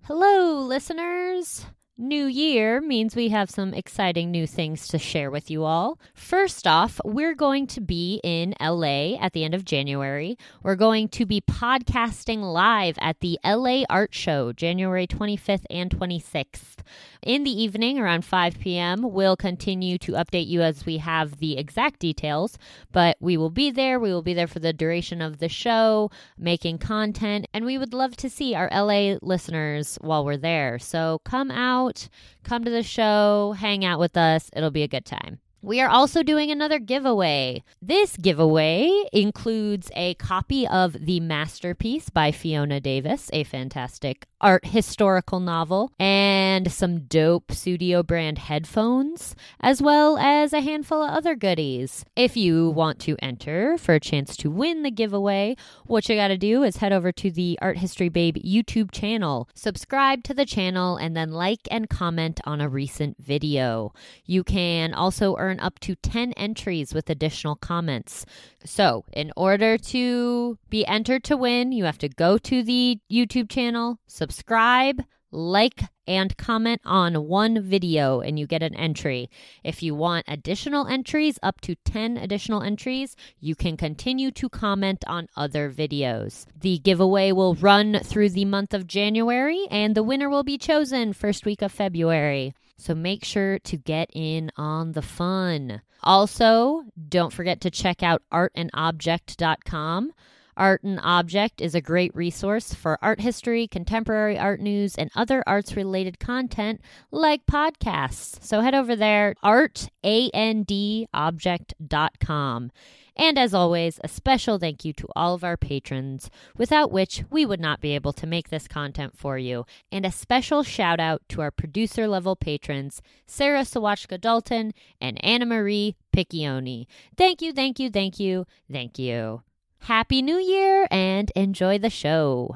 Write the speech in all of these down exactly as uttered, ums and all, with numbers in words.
Hello, listeners. New year means we have some exciting new things to share with you all. First off, we're going to be in L A at the end of January. We're going to be podcasting live at the L A Art Show, January twenty-fifth and twenty-sixth. In the evening, around five p.m., we'll continue to update you as we have the exact details, but we will be there. We will be there for the duration of the show, making content, and we would love to see our L A listeners while we're there. So come out, come to the show, hang out with us. It'll be a good time. We are also doing another giveaway. This giveaway includes a copy of The Masterpiece by Fiona Davis, a fantastic art historical novel, and some dope Sudio brand headphones, as well as a handful of other goodies. If you want to enter for a chance to win the giveaway, what you gotta do is head over to the Art History Babe YouTube channel, subscribe to the channel, and then like and comment on a recent video. You can also earn up to ten entries with additional comments. So, in order to be entered to win, you have to go to the YouTube channel, subscribe, like, and comment on one video, and you get an entry. If you want additional entries, up to ten additional entries, you can continue to comment on other videos. The giveaway will run through the month of January, and the winner will be chosen first week of February. So make sure to get in on the fun. Also, don't forget to check out art and object dot com. Art and Object is a great resource for art history, contemporary art news, and other arts-related content like podcasts. So head over there, art and object dot com. And as always, a special thank you to all of our patrons, without which we would not be able to make this content for you. And a special shout out to our producer-level patrons, Sarah Sawachka Dalton and Anna Marie Piccioni. Thank you, thank you, thank you, thank you. Happy New Year and enjoy the show.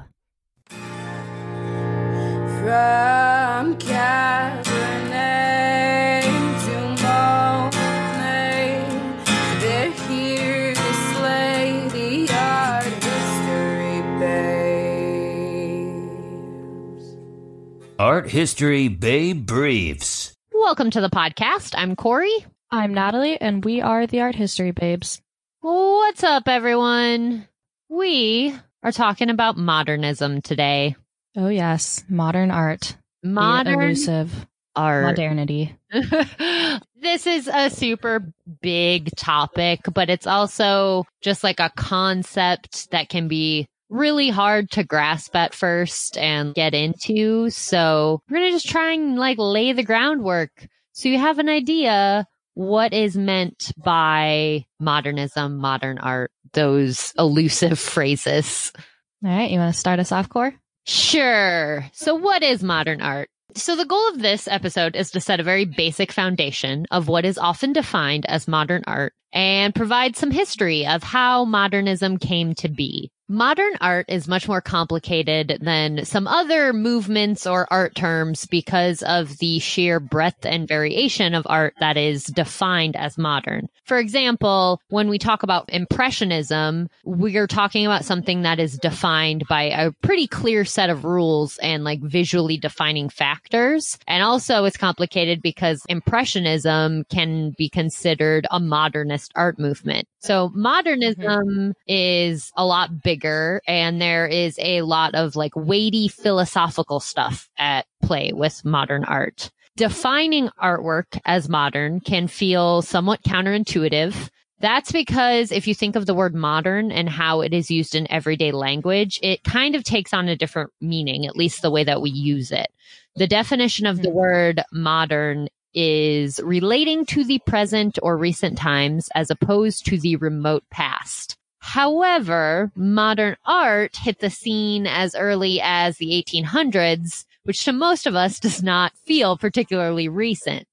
From Cabernet to Monet, they're here to slay the art history babes. Art History Babe Briefs. Welcome to the podcast. I'm Corey. I'm Natalie, and we are the Art History Babes. What's up, everyone? We are talking about modernism today. Oh, yes. Modern art. Modern elusive art. Modernity. This is a super big topic, but it's also just like a concept that can be really hard to grasp at first and get into. So we're going to just try and like lay the groundwork so you have an idea what is meant by modernism, modern art, those elusive phrases. All right, you want to start us off, Cor? Sure. So what is modern art? So the goal of this episode is to set a very basic foundation of what is often defined as modern art and provide some history of how modernism came to be. Modern art is much more complicated than some other movements or art terms because of the sheer breadth and variation of art that is defined as modern. For example, when we talk about Impressionism, we're talking about something that is defined by a pretty clear set of rules and like visually defining factors. And also it's complicated because Impressionism can be considered a modernist art movement. So modernism mm-hmm. is a lot bigger, and there is a lot of like weighty philosophical stuff at play with modern art. Defining artwork as modern can feel somewhat counterintuitive. That's because if you think of the word modern and how it is used in everyday language, it kind of takes on a different meaning, at least the way that we use it. The definition of the word modern is relating to the present or recent times as opposed to the remote past. However, modern art hit the scene as early as the eighteen hundreds, which to most of us does not feel particularly recent.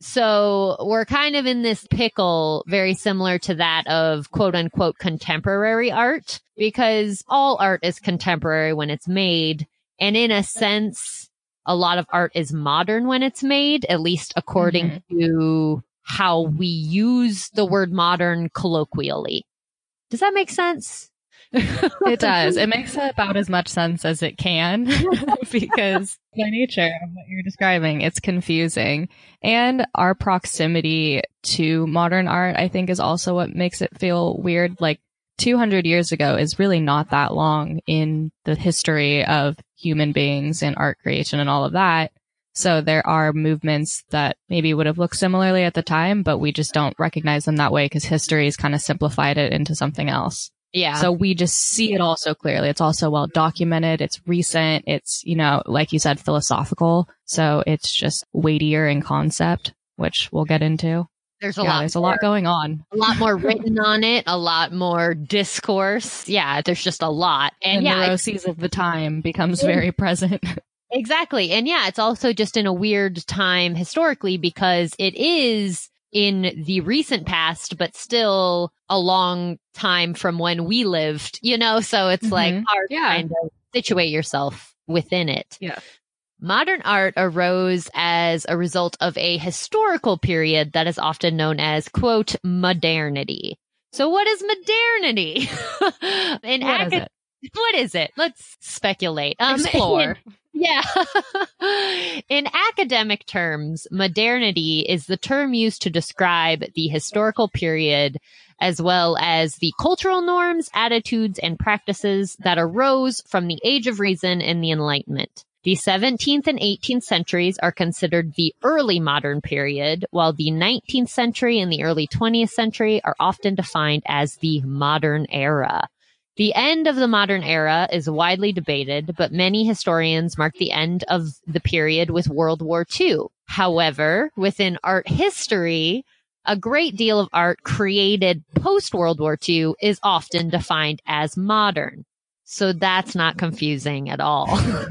So we're kind of in this pickle very similar to that of quote unquote contemporary art, because all art is contemporary when it's made. And in a sense, a lot of art is modern when it's made, at least according mm-hmm. to how we use the word modern colloquially. Does that make sense? It does. It makes about as much sense as it can because by nature of what you're describing, it's confusing. And our proximity to modern art, I think, is also what makes it feel weird. Like two hundred years ago is really not that long in the history of human beings and art creation and all of that. So there are movements that maybe would have looked similarly at the time, but we just don't recognize them that way because history has kind of simplified it into something else. Yeah. So we just see it all so clearly. It's also well documented. It's recent. It's, you know, like you said, philosophical. So it's just weightier in concept, which we'll get into. There's a yeah, lot. There's a more, lot going on. A lot more written on it. A lot more discourse. Yeah, there's just a lot. And the yeah, neuroses of the time becomes very present. Exactly. And yeah, it's also just in a weird time historically because it is in the recent past, but still a long time from when we lived, you know, so it's mm-hmm. like hard yeah. to kind of situate yourself within it. Yeah. Modern art arose as a result of a historical period that is often known as, quote, modernity. So what is modernity? in what acad- is it? What is it? Let's speculate. Um, Explore. Yeah. In academic terms, modernity is the term used to describe the historical period as well as the cultural norms, attitudes, and practices that arose from the Age of Reason and the Enlightenment. The seventeenth and eighteenth centuries are considered the early modern period, while the nineteenth century and the early twentieth century are often defined as the modern era. The end of the modern era is widely debated, but many historians mark the end of the period with World War Two. However, within art history, a great deal of art created post-World War Two is often defined as modern. So that's not confusing at all.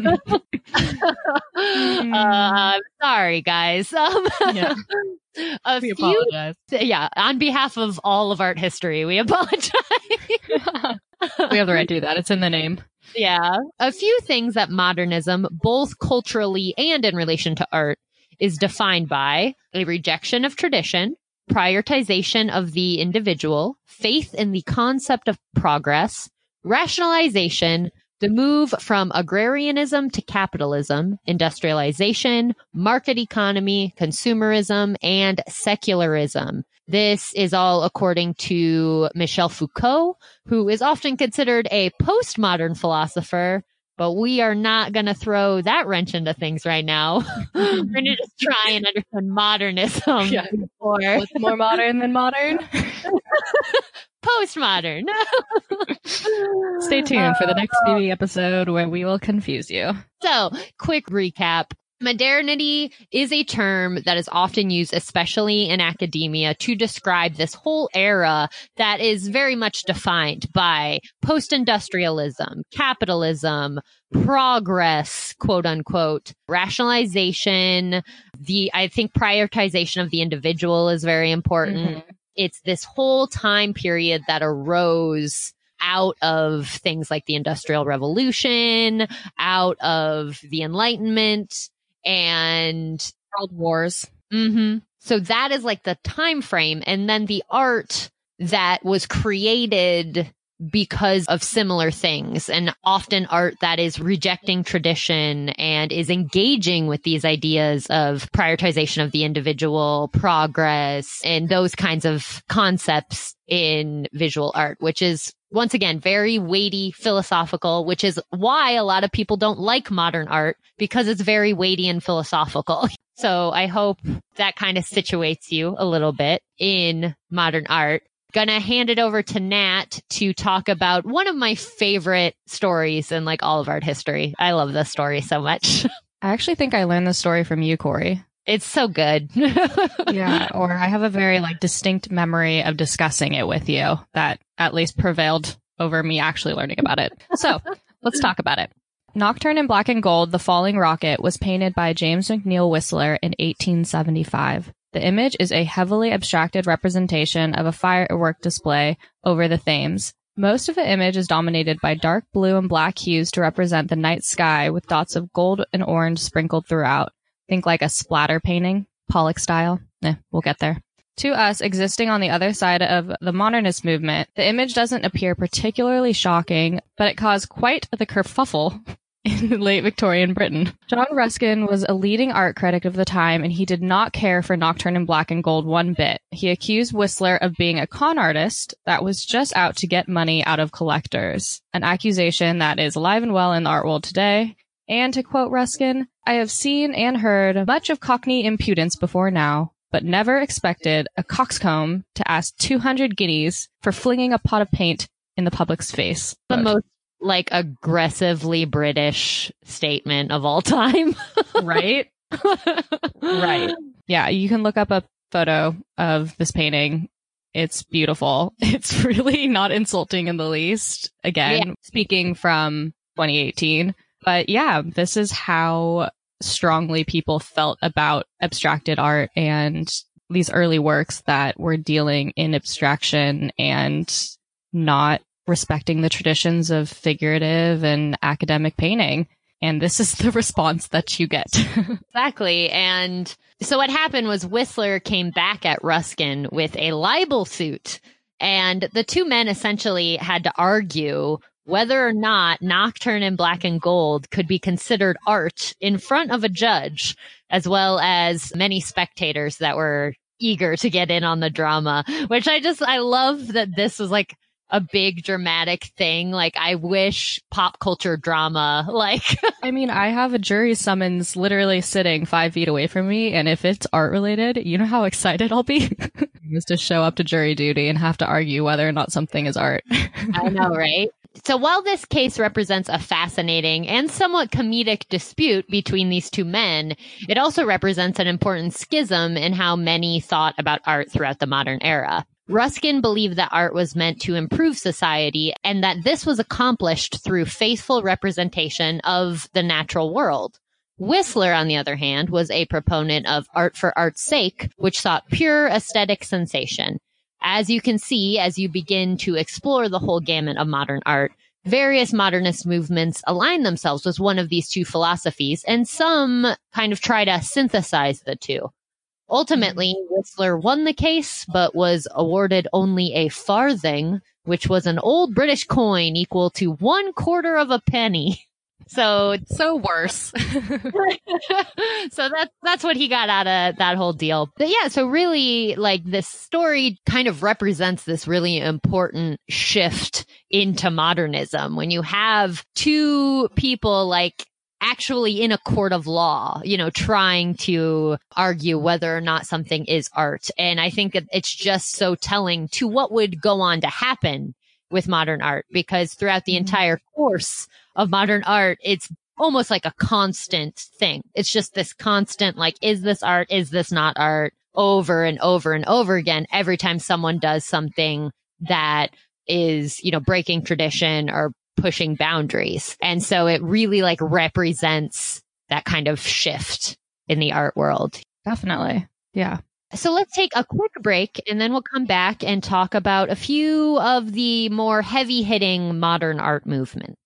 uh, sorry, guys. Um, yeah. a we few, apologize. Yeah, on behalf of all of art history, we apologize. We have the right to do that. It's in the name. Yeah. A few things that modernism, both culturally and in relation to art, is defined by a rejection of tradition, prioritization of the individual, faith in the concept of progress, rationalization, the move from agrarianism to capitalism, industrialization, market economy, consumerism, and secularism. This is all according to Michel Foucault, who is often considered a postmodern philosopher, but we are not going to throw that wrench into things right now. We're going to just try and understand modernism. Yeah. Or what's more modern than modern? Postmodern. Stay tuned for the next B B episode where we will confuse you. So, quick recap. Modernity is a term that is often used, especially in academia, to describe this whole era that is very much defined by post-industrialism, capitalism, progress, quote unquote, rationalization. The, I think prioritization of the individual is very important. Mm-hmm. It's this whole time period that arose out of things like the Industrial Revolution, out of the Enlightenment, and World Wars. Mm-hmm. So that is like the time frame. And then the art that was created because of similar things, and often art that is rejecting tradition and is engaging with these ideas of prioritization of the individual, progress, and those kinds of concepts in visual art, which is once again very weighty, philosophical, which is why a lot of people don't like modern art, because it's very weighty and philosophical. So I hope that kind of situates you a little bit in modern art. Gonna hand it over to Nat to talk about one of my favorite stories in like all of art history. I love this story so much. I actually think I learned this story from you, Corey. It's so good. Yeah, or I have a very like distinct memory of discussing it with you that at least prevailed over me actually learning about it. So let's talk about it. Nocturne in Black and Gold, The Falling Rocket, was painted by James McNeill Whistler in eighteen seventy-five. The image is a heavily abstracted representation of a firework display over the Thames. Most of the image is dominated by dark blue and black hues to represent the night sky with dots of gold and orange sprinkled throughout. Think like a splatter painting, Pollock style. Eh, we'll get there. To us, existing on the other side of the modernist movement, the image doesn't appear particularly shocking, but it caused quite the kerfuffle in late Victorian Britain. John Ruskin was a leading art critic of the time, and he did not care for Nocturne in Black and Gold one bit. He accused Whistler of being a con artist that was just out to get money out of collectors, an accusation that is alive and well in the art world today. And to quote Ruskin, "I have seen and heard much of Cockney impudence before now, but never expected a coxcomb to ask two hundred guineas for flinging a pot of paint in the public's face." The most, like, aggressively British statement of all time. Right? Right. Yeah, you can look up a photo of this painting. It's beautiful. It's really not insulting in the least. Again, yeah. Speaking from twenty eighteen. But yeah, this is how strongly people felt about abstracted art and these early works that were dealing in abstraction and not respecting the traditions of figurative and academic painting. And this is the response that you get. Exactly. And so what happened was Whistler came back at Ruskin with a libel suit, and the two men essentially had to argue whether or not Nocturne in Black and Gold could be considered art in front of a judge, as well as many spectators that were eager to get in on the drama, which I just, I love that this was like a big dramatic thing. Like, I wish pop culture drama, like, I mean, I have a jury summons literally sitting five feet away from me, and if it's art related, you know how excited I'll be? Just to show up to jury duty and have to argue whether or not something is art. I know, right? So while this case represents a fascinating and somewhat comedic dispute between these two men, it also represents an important schism in how many thought about art throughout the modern era. Ruskin believed that art was meant to improve society and that this was accomplished through faithful representation of the natural world. Whistler, on the other hand, was a proponent of art for art's sake, which sought pure aesthetic sensation. As you can see, as you begin to explore the whole gamut of modern art, various modernist movements align themselves with one of these two philosophies, and some kind of try to synthesize the two. Ultimately, Whistler won the case, but was awarded only a farthing, which was an old British coin equal to one quarter of a penny. So, so worse. So that's, that's what he got out of that whole deal. But yeah, so really, like, this story kind of represents this really important shift into modernism when you have two people, like, actually in a court of law, you know, trying to argue whether or not something is art. And I think that it's just so telling to what would go on to happen with modern art, because throughout the entire course of modern art, it's almost like a constant thing. It's just this constant, like, is this art? Is this not art? Over and over and over again, every time someone does something that is, you know, breaking tradition or pushing boundaries. And so it really, like, represents that kind of shift in the art world. Definitely. Yeah. So let's take a quick break, and then we'll come back and talk about a few of the more heavy-hitting modern art movement.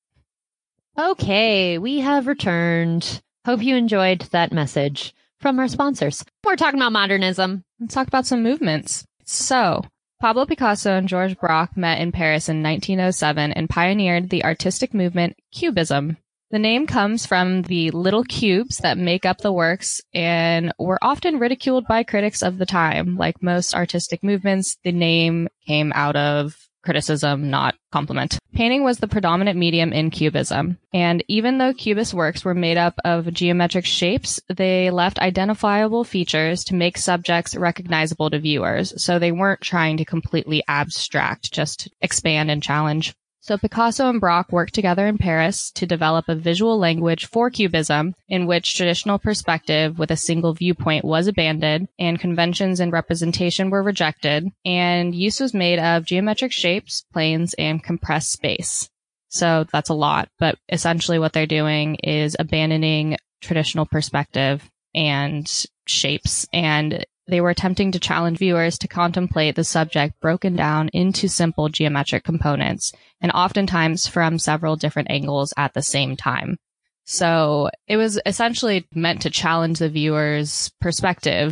Okay, we have returned. Hope you enjoyed that message from our sponsors. We're talking about modernism. Let's talk about some movements. So, Pablo Picasso and Georges Braque met in Paris in nineteen oh seven and pioneered the artistic movement Cubism. The name comes from the little cubes that make up the works and were often ridiculed by critics of the time. Like most artistic movements, the name came out of criticism, not compliment. Painting was the predominant medium in Cubism, and even though Cubist works were made up of geometric shapes, they left identifiable features to make subjects recognizable to viewers, so they weren't trying to completely abstract, just expand and challenge. So Picasso and Braque worked together in Paris to develop a visual language for Cubism in which traditional perspective with a single viewpoint was abandoned and conventions and representation were rejected, and use was made of geometric shapes, planes, and compressed space. So that's a lot, but essentially what they're doing is abandoning traditional perspective and shapes, and they were attempting to challenge viewers to contemplate the subject broken down into simple geometric components, and oftentimes from several different angles at the same time. So it was essentially meant to challenge the viewer's perspective,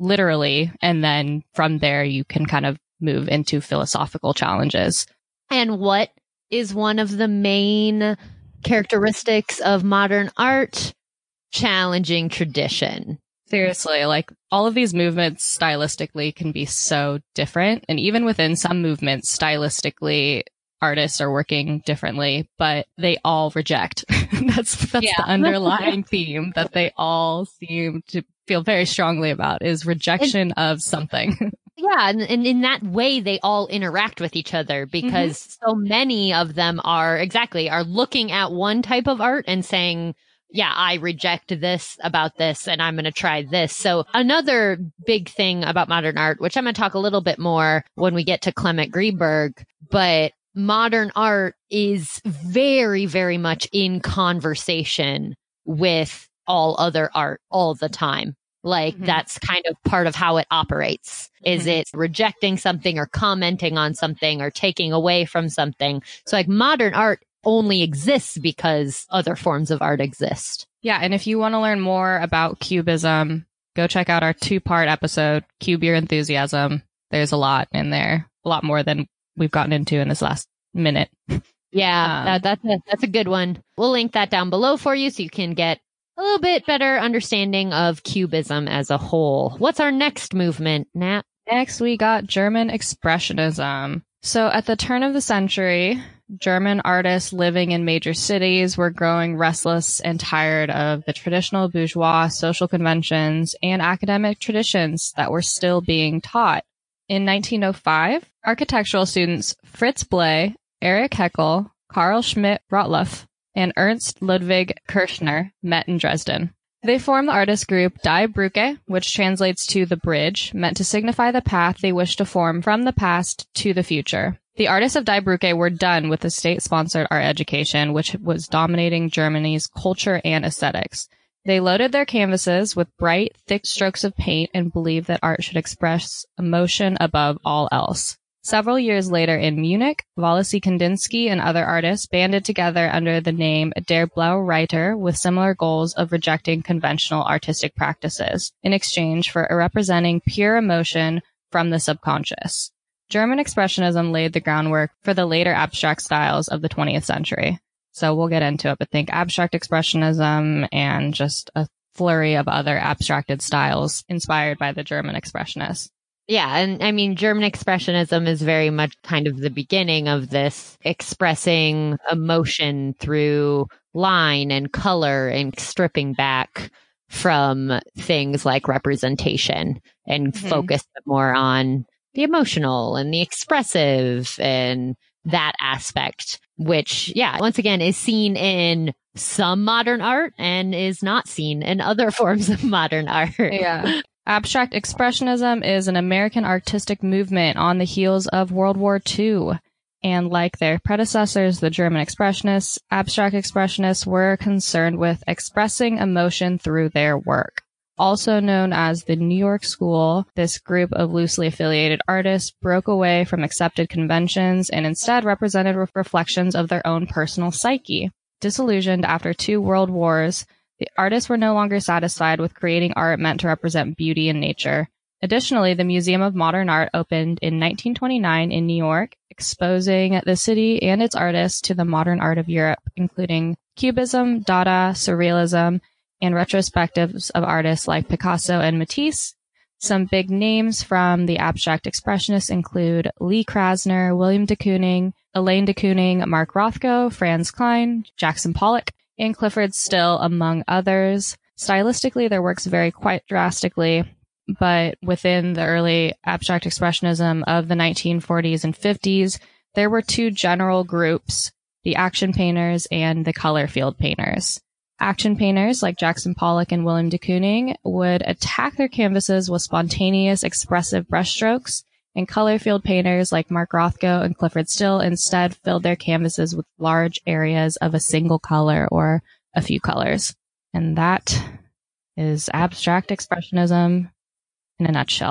literally. And then from there, you can kind of move into philosophical challenges. And what is one of the main characteristics of modern art? Challenging tradition. Seriously, like all of these movements stylistically can be so different. And even within some movements, stylistically, artists are working differently, but they all reject. that's that's Yeah. the underlying theme that they all seem to feel very strongly about is rejection of something. Yeah, and, and in that way, they all interact with each other because mm-hmm. so many of them are exactly are looking at one type of art and saying, yeah, I reject this about this and I'm going to try this. So another big thing about modern art, which I'm going to talk a little bit more when we get to Clement Greenberg, but modern art is very, very much in conversation with all other art all the time. Like mm-hmm. that's kind of part of how it operates. Is mm-hmm. it rejecting something or commenting on something or taking away from something? So like modern art only exists because other forms of art exist. Yeah. And if you want to learn more about Cubism, go check out our two part episode, Cube Your Enthusiasm. There's a lot in there, a lot more than we've gotten into in this last minute. Yeah, um, that, that's a, that's a good one. We'll link that down below for you so you can get a little bit better understanding of Cubism as a whole. What's our next movement, Nat? Next, we got German Expressionism. So at the turn of the century, German artists living in major cities were growing restless and tired of the traditional bourgeois social conventions and academic traditions that were still being taught. In nineteen oh five, architectural students Fritz Bley, Erich Heckel, Karl Schmidt-Rottluff, and Ernst Ludwig Kirchner met in Dresden. They formed the artist group Die Brücke, which translates to the bridge, meant to signify the path they wished to form from the past to the future. The artists of Die Brücke were done with the state-sponsored art education, which was dominating Germany's culture and aesthetics. They loaded their canvases with bright, thick strokes of paint and believed that art should express emotion above all else. Several years later in Munich, Walassy Kandinsky and other artists banded together under the name Der Blaue Reiter with similar goals of rejecting conventional artistic practices in exchange for representing pure emotion from the subconscious. German Expressionism laid the groundwork for the later abstract styles of the twentieth century. So we'll get into it, but think abstract expressionism and just a flurry of other abstracted styles inspired by the German Expressionists. Yeah, and I mean, German Expressionism is very much kind of the beginning of this expressing emotion through line and color and stripping back from things like representation and mm-hmm. focus more on the emotional and the expressive and that aspect, which, yeah, once again, is seen in some modern art and is not seen in other forms of modern art. Yeah. Abstract Expressionism is an American artistic movement on the heels of World War Two. And like their predecessors, the German Expressionists, Abstract Expressionists were concerned with expressing emotion through their work. Also known as the New York School, this group of loosely affiliated artists broke away from accepted conventions and instead represented re- reflections of their own personal psyche. Disillusioned after two world wars, the artists were no longer satisfied with creating art meant to represent beauty and nature. Additionally, the Museum of Modern Art opened in nineteen twenty-nine in New York, exposing the city and its artists to the modern art of Europe, including Cubism, Dada, Surrealism, and retrospectives of artists like Picasso and Matisse. Some big names from the abstract expressionists include Lee Krasner, William de Kooning, Elaine de Kooning, Mark Rothko, Franz Kline, Jackson Pollock, and Clifford Still, among others. Stylistically, their works vary quite drastically, but within the early abstract expressionism of the nineteen forties and fifties, there were two general groups, the action painters and the color field painters. Action painters like Jackson Pollock and William de Kooning would attack their canvases with spontaneous, expressive brushstrokes, and color field painters like Mark Rothko and Clifford Still instead filled their canvases with large areas of a single color or a few colors. And that is abstract expressionism in a nutshell.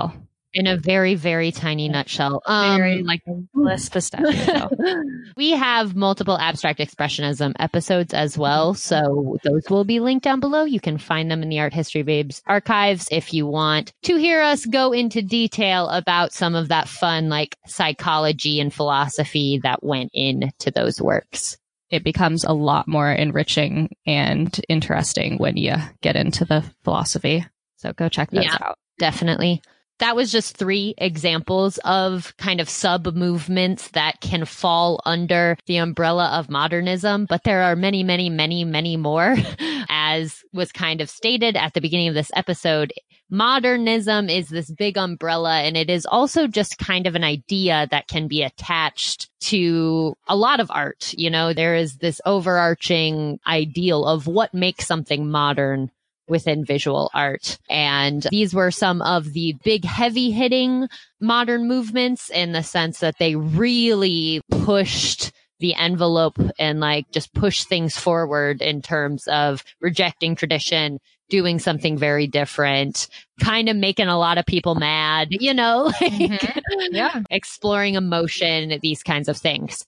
In a very, very tiny nutshell. Um, Very like the list pistachio. We have multiple abstract expressionism episodes as well, so those will be linked down below. You can find them in the Art History Babes archives if you want to hear us go into detail about some of that fun, like psychology and philosophy that went into those works. It becomes a lot more enriching and interesting when you get into the philosophy. So go check those Yeah, out. definitely. That was just three examples of kind of sub-movements that can fall under the umbrella of modernism, but there are many, many, many, many more. As was kind of stated at the beginning of this episode, modernism is this big umbrella, and it is also just kind of an idea that can be attached to a lot of art. You know, there is this overarching ideal of what makes something modern within visual art. And these were some of the big heavy hitting modern movements in the sense that they really pushed the envelope and like just push things forward in terms of rejecting tradition, doing something very different, kind of making a lot of people mad, you know, like Mm-hmm. Yeah. exploring emotion, these kinds of things.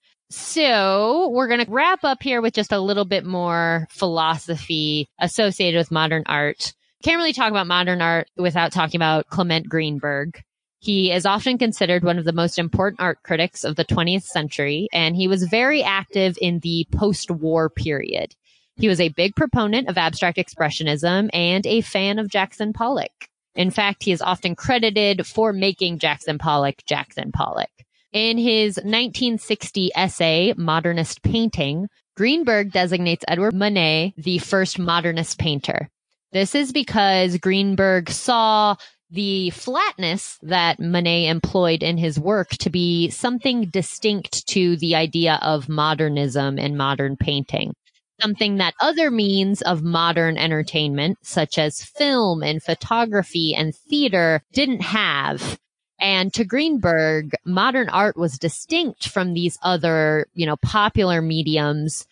So we're going to wrap up here with just a little bit more philosophy associated with modern art. Can't really talk about modern art without talking about Clement Greenberg. He is often considered one of the most important art critics of the twentieth century, and he was very active in the post-war period. He was a big proponent of abstract expressionism and a fan of Jackson Pollock. In fact, he is often credited for making Jackson Pollock Jackson Pollock. In his nineteen sixty essay, Modernist Painting, Greenberg designates Edward Manet the first modernist painter. This is because Greenberg saw the flatness that Manet employed in his work to be something distinct to the idea of modernism and modern painting. Something that other means of modern entertainment, such as film and photography and theater, didn't have. And to Greenberg, modern art was distinct from these other, you know, popular mediums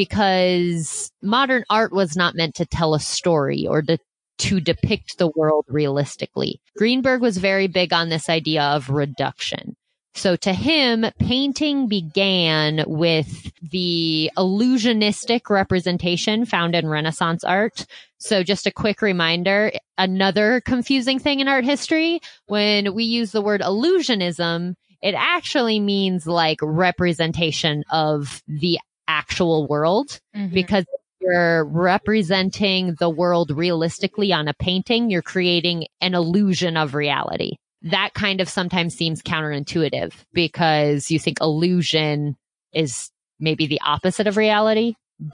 because modern art was not meant to tell a story or to, to depict the world realistically. Greenberg was very big on this idea of reduction. So to him, painting began with the illusionistic representation found in Renaissance art. So just a quick reminder, another confusing thing in art history, when we use the word illusionism, it actually means like representation of the actual world, Mm-hmm. because you're representing the world realistically on a painting, you're creating an illusion of reality. That kind of sometimes seems counterintuitive because you think illusion is maybe the opposite of reality,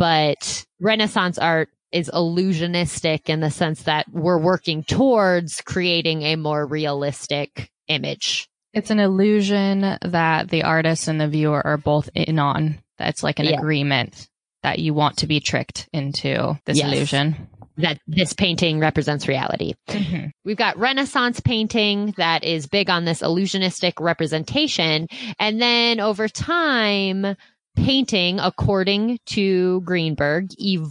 but Renaissance art is illusionistic in the sense that we're working towards creating a more realistic image. It's an illusion that the artist and the viewer are both in on. That's like an Yeah. agreement that you want to be tricked into this Yes. illusion. That this painting represents reality. Mm-hmm. We've got Renaissance painting that is big on this illusionistic representation. And then over time, painting, according to Greenberg,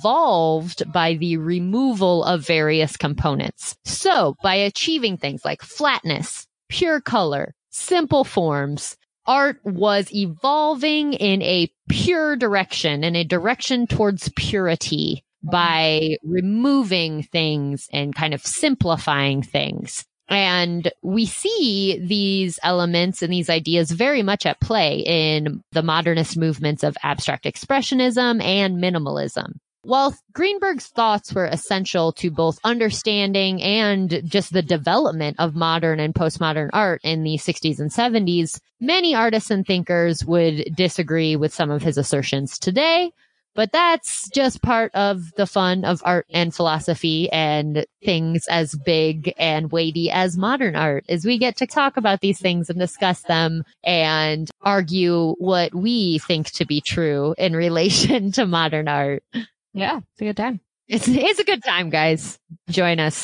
evolved by the removal of various components. So by achieving things like flatness, pure color, simple forms, art was evolving in a pure direction, in a direction towards purity, by removing things and kind of simplifying things. And we see these elements and these ideas very much at play in the modernist movements of abstract expressionism and minimalism. While Greenberg's thoughts were essential to both understanding and just the development of modern and postmodern art in the sixties and seventies, many artists and thinkers would disagree with some of his assertions today. But that's just part of the fun of art and philosophy and things as big and weighty as modern art, is we get to talk about these things and discuss them and argue what we think to be true in relation to modern art. Yeah, it's a good time. It's it's a good time, guys. Join us.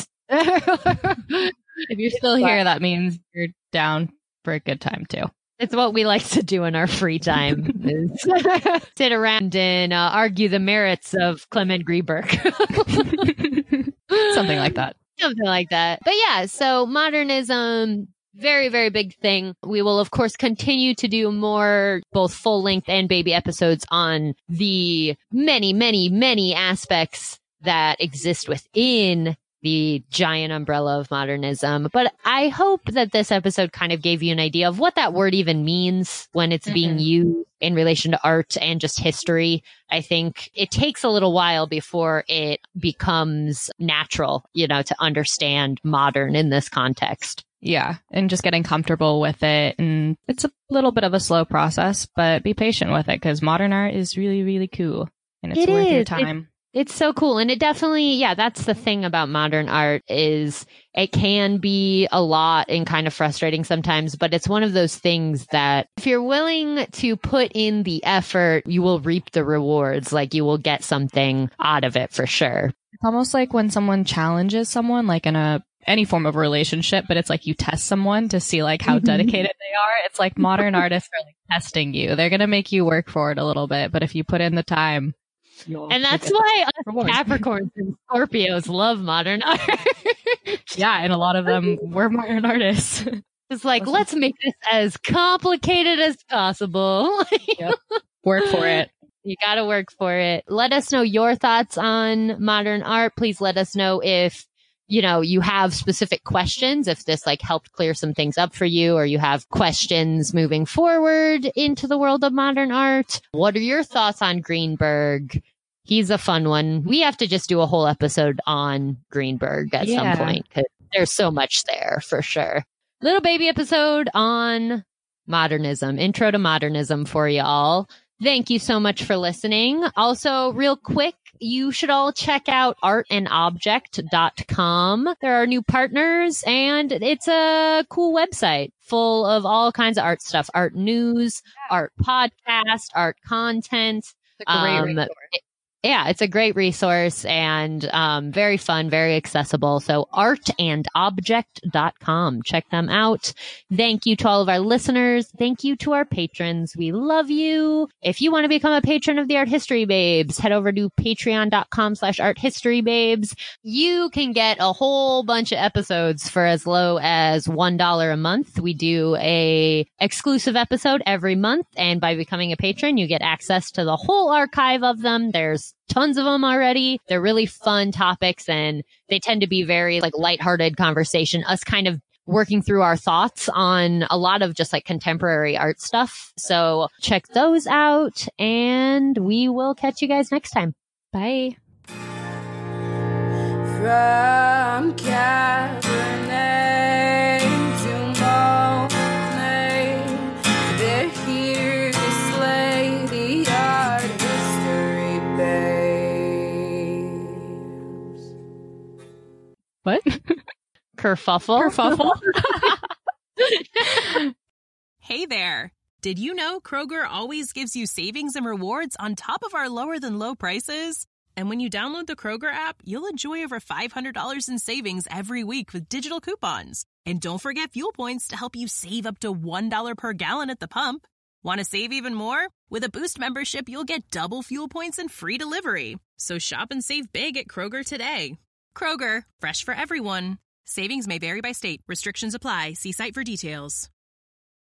If you're still here, that means you're down for a good time too. It's what we like to do in our free time, is sit around and uh, argue the merits of Clement Greenberg. Something like that. Something like that. But yeah, so modernism Very, very big thing. We will, of course, continue to do more both full length and baby episodes on the many, many, many aspects that exist within the giant umbrella of modernism. But I hope that this episode kind of gave you an idea of what that word even means when it's mm-hmm. being used in relation to art and just history. I think it takes a little while before it becomes natural, you know, to understand modern in this context. Yeah, and just getting comfortable with it. And it's a little bit of a slow process, but be patient with it because modern art is really, really cool. And it's it worth is. your time. It- It's so cool. And it definitely, yeah, that's the thing about modern art is it can be a lot and kind of frustrating sometimes, but it's one of those things that if you're willing to put in the effort, you will reap the rewards. Like you will get something out of it for sure. It's almost like when someone challenges someone, like in a any form of relationship, but it's like you test someone to see like how dedicated they are. It's like modern artists are like testing you. They're going to make you work for it a little bit, but if you put in the time, You'll and that's why us Capricorns and Scorpios love modern art. Yeah, and a lot of them were modern artists. It's like, let's make this as complicated as possible. Yep. Work for it. You got to work for it. Let us know your thoughts on modern art. Please let us know if, you know, you have specific questions, if this like helped clear some things up for you, or you have questions moving forward into the world of modern art. What are your thoughts on Greenberg? He's a fun one. We have to just do a whole episode on Greenberg at yeah. some point because there's so much there for sure. Little baby episode on modernism, intro to modernism for you all. Thank you so much for listening. Also, real quick, you should all check out art and object dot com. There are new partners, and it's a cool website full of all kinds of art stuff, art news, art podcast, art content. It's a great um, resource. Yeah, it's a great resource and um, very fun, very accessible. So art and object dot com. Check them out. Thank you to all of our listeners. Thank you to our patrons. We love you. If you want to become a patron of the Art History Babes, head over to patreon dot com slash art history babes. You can get a whole bunch of episodes for as low as one dollar a month. We do a exclusive episode every month, and by becoming a patron, you get access to the whole archive of them. There's tons of them already. They're really fun topics, and they tend to be very like lighthearted conversation, us kind of working through our thoughts on a lot of just like contemporary art stuff. So check those out, and we will catch you guys next time. Bye. From Cabernet to Monet, they're here to slay the art history babes. What? Kerfuffle. Kerfuffle. Hey there. Did you know Kroger always gives you savings and rewards on top of our lower than low prices? And when you download the Kroger app, you'll enjoy over five hundred dollars in savings every week with digital coupons. And don't forget fuel points to help you save up to one dollar per gallon at the pump. Want to save even more? With a Boost membership, you'll get double fuel points and free delivery. So shop and save big at Kroger today. Kroger, fresh for everyone. Savings may vary by state. Restrictions apply. See site for details.